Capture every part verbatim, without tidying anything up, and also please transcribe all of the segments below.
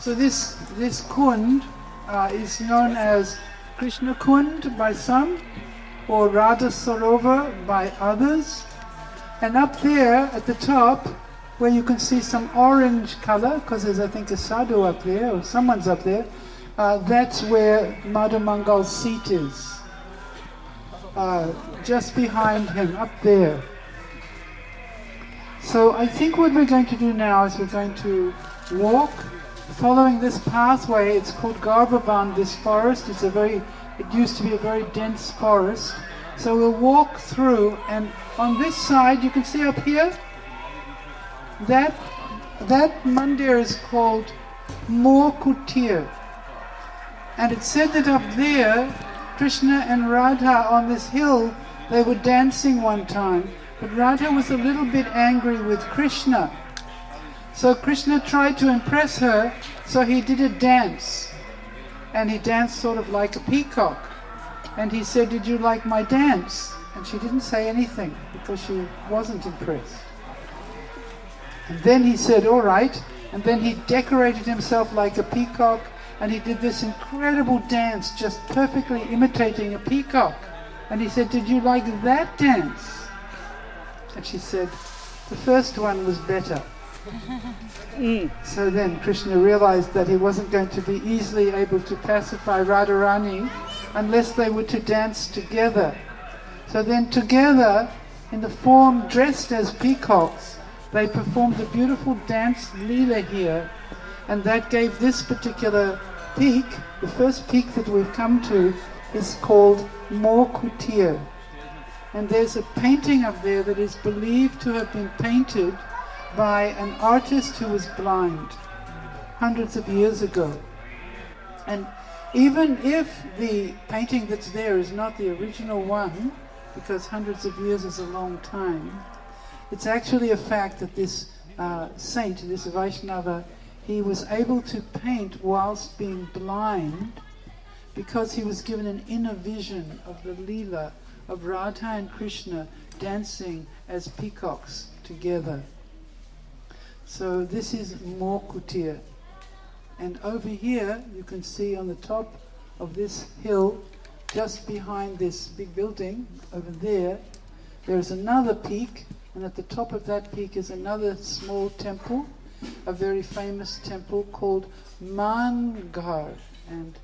So this this Kund uh, is known as Krishna Kund by some, or Radha Sarovar by others. And up there at the top, where you can see some orange color, because there's I think a sadhu up there, or someone's up there, uh, that's where Madhu Mangal's seat is. Uh, just behind him, up there. So I think what we're going to do now is we're going to walk following this pathway. It's called Garvavan, this forest. It's a very, it used to be a very dense forest. So we'll walk through, and on this side, you can see up here, that, that mandir is called Mor Kutir. And it's said that up there, Krishna and Radha on this hill, they were dancing one time. But Radha was a little bit angry with Krishna. So Krishna tried to impress her, so he did a dance. And he danced sort of like a peacock. And he said, "Did you like my dance?" And she didn't say anything because she wasn't impressed. And then he said, "All right." And then he decorated himself like a peacock, and he did this incredible dance, just perfectly imitating a peacock. And he said, "Did you like that dance?" And she said, "The first one was better." Mm. So then Krishna realized that he wasn't going to be easily able to pacify Radharani unless they were to dance together. So then together, in the form dressed as peacocks, they performed a beautiful dance leela here, and that gave this particular peak, the first peak that we've come to, is called Mor Kutir. And there's a painting up there that is believed to have been painted by an artist who was blind hundreds of years ago. And even if the painting that's there is not the original one, because hundreds of years is a long time, it's actually a fact that this uh, saint, this Vaishnava, he was able to paint whilst being blind because he was given an inner vision of the Leela of Radha and Krishna dancing as peacocks together. So this is Mor Kutir. And over here, you can see on the top of this hill, just behind this big building, over there, there's another peak, and at the top of that peak is another small temple, a very famous temple called Mangar. And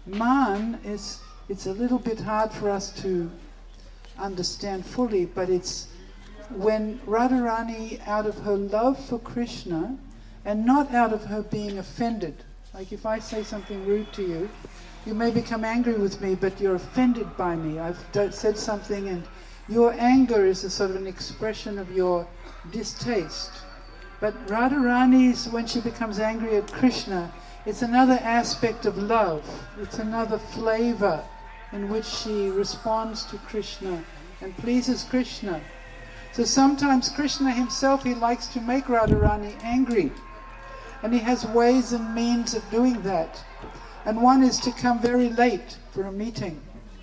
Man is, it's a little bit hard for us to understand fully, but it's when Radharani, out of her love for Krishna, and not out of her being offended, like if I say something rude to you, you may become angry with me, but you're offended by me. I've d- said something, and your anger is a sort of an expression of your distaste. But Radharani's, when she becomes angry at Krishna, it's another aspect of love. It's another flavor in which she responds to Krishna and pleases Krishna. So sometimes Krishna himself, he likes to make Radharani angry. And he has ways and means of doing that. And one is to come very late for a meeting.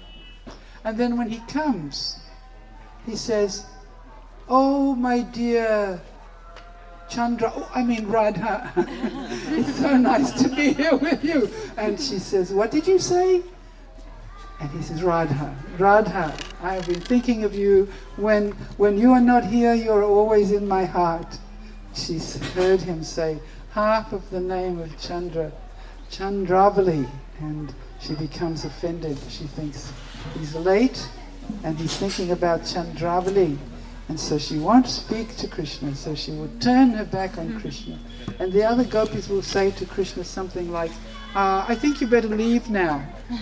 And then when he comes, he says, "Oh, my dear Chandra, oh, I mean Radha, it's so nice to be here with you." And she says, "What did you say?" And he says, "Radha, Radha, I have been thinking of you. When, when you are not here, you're always in my heart." She's heard him say half of the name of Chandra, Chandravali, and she becomes offended. She thinks he's late and he's thinking about Chandravali. And so she won't speak to Krishna, so she will turn her back on Krishna. And the other gopis will say to Krishna something like, uh, "I think you better leave now.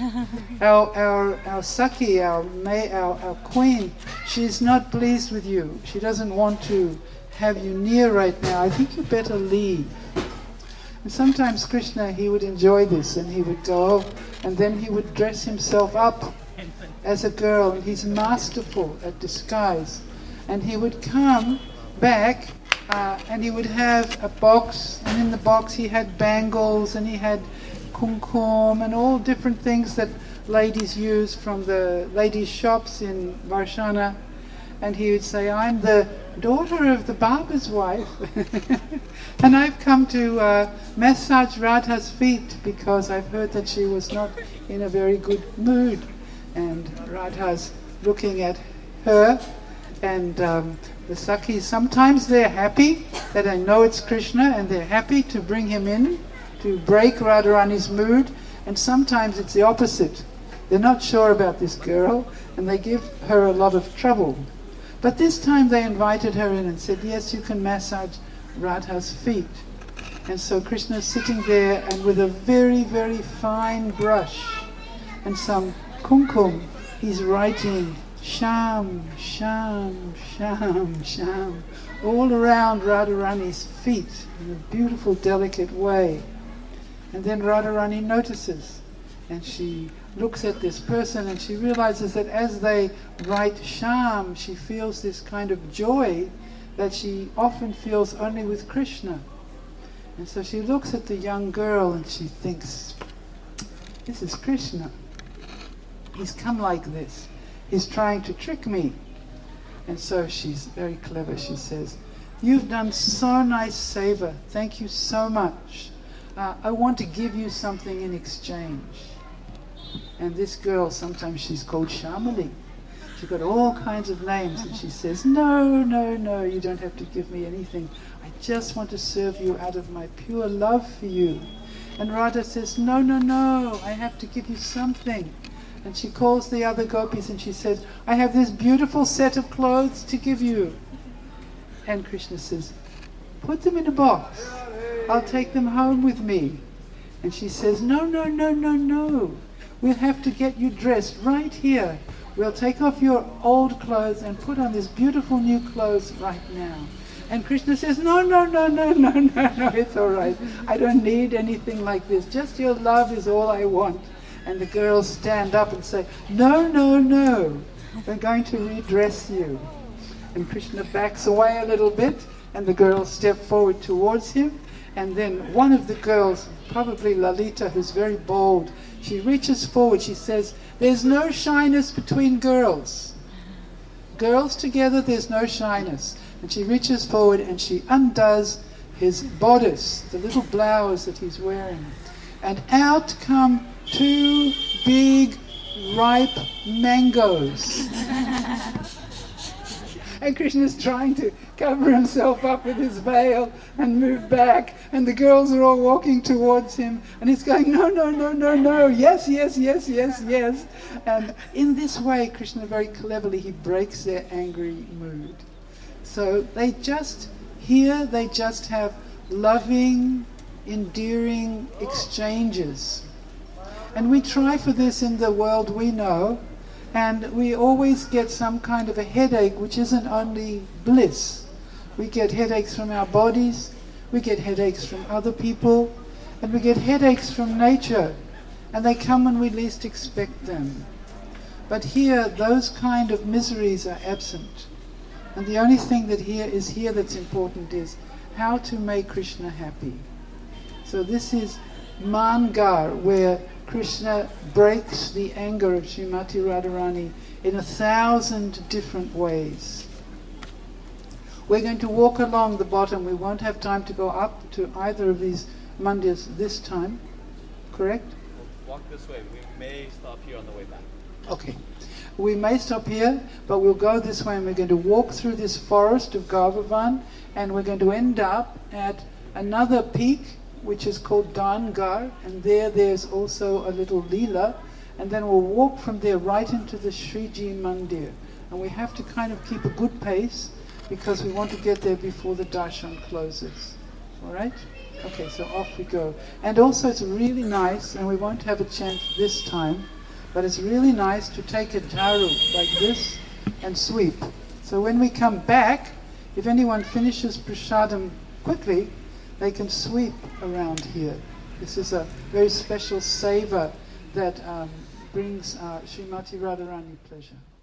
Our our our Sakhi, our, may, our our queen, she's not pleased with you. She doesn't want to have you near right now. I think you better leave." And sometimes Krishna, he would enjoy this, and he would go, and then he would dress himself up as a girl, and he's masterful at disguise. And he would come back, uh, and he would have a box, and in the box he had bangles, and he had kumkum, and all different things that ladies use from the ladies' shops in Varshana. and he would say, I'm the daughter of the barber's wife, and I've come to uh, massage Radha's feet because I've heard that she was not in a very good mood. And Radha's looking at her, and um, the Sakhis, sometimes they're happy that they know it's Krishna, and they're happy to bring him in, to break Radharani's mood, and sometimes it's the opposite. They're not sure about this girl, and they give her a lot of trouble. But this time they invited her in and said, yes, you can massage Radha's feet. And so Krishna's sitting there, and with a very, very fine brush and some kumkum, he's writing Sham, Sham, Sham, Sham, all around Radharani's feet in a beautiful, delicate way. And then Radharani notices, and she looks at this person, and she realizes that as they write Sham, she feels this kind of joy that she often feels only with Krishna. And so she looks at the young girl and she thinks, this is Krishna. He's come like this. He's trying to trick me. And so she's very clever. She says, you've done so nice seva. Thank you so much. Uh, I want to give you something in exchange. And this girl, sometimes she's called Shamali. She's got all kinds of names, and she says, no, no, no, you don't have to give me anything. I just want to serve you out of my pure love for you. And Radha says, no, no, no, I have to give you something. And she calls the other gopis and she says, I have this beautiful set of clothes to give you. And Krishna says, put them in a box. I'll take them home with me. And she says, no, no, no, no, no. We'll have to get you dressed right here. We'll take off your old clothes and put on this beautiful new clothes right now. And Krishna says, no, no, no, no, no, no, no, it's all right. I don't need anything like this. Just your love is all I want. And the girls stand up and say, no, no, no. We're going to redress you. And Krishna backs away a little bit, and the girls step forward towards him. And then one of the girls, probably Lalita, who's very bold, she reaches forward, she says, there's no shyness between girls. Girls together, there's no shyness. And she reaches forward and she undoes his bodice, the little blouse that he's wearing. And out come two big, ripe mangoes. And Krishna's trying to cover himself up with his veil and move back, and the girls are all walking towards him, and he's going, no, no, no, no, no, yes, yes, yes, yes, yes. And in this way, Krishna very cleverly, he breaks their angry mood. So they just, here they just have loving, endearing exchanges. And we try for this in the world we know, and we always get some kind of a headache, which isn't only bliss. We get headaches from our bodies, we get headaches from other people, and we get headaches from nature, and they come when we least expect them. But here, those kind of miseries are absent. And the only thing that here is here that's important is how to make Krishna happy. So this is Mangar, where Krishna breaks the anger of Srimati Radharani in a thousand different ways. We're going to walk along the bottom. We won't have time to go up to either of these mandirs this time. Correct? We'll walk this way. We may stop here on the way back. Okay. We may stop here, but we'll go this way, and we're going to walk through this forest of Gavavan, and we're going to end up at another peak, which is called Dangar, and there there's also a little Leela, and then we'll walk from there right into the Shriji Mandir. And we have to kind of keep a good pace because we want to get there before the darshan closes. All right? Okay, so off we go. And also it's really nice, and we won't have a chant this time, but it's really nice to take a jharu like this and sweep. So when we come back, if anyone finishes prasadam quickly, they can sweep around here. This is a very special seva that um, brings uh, Srimati Radharani pleasure.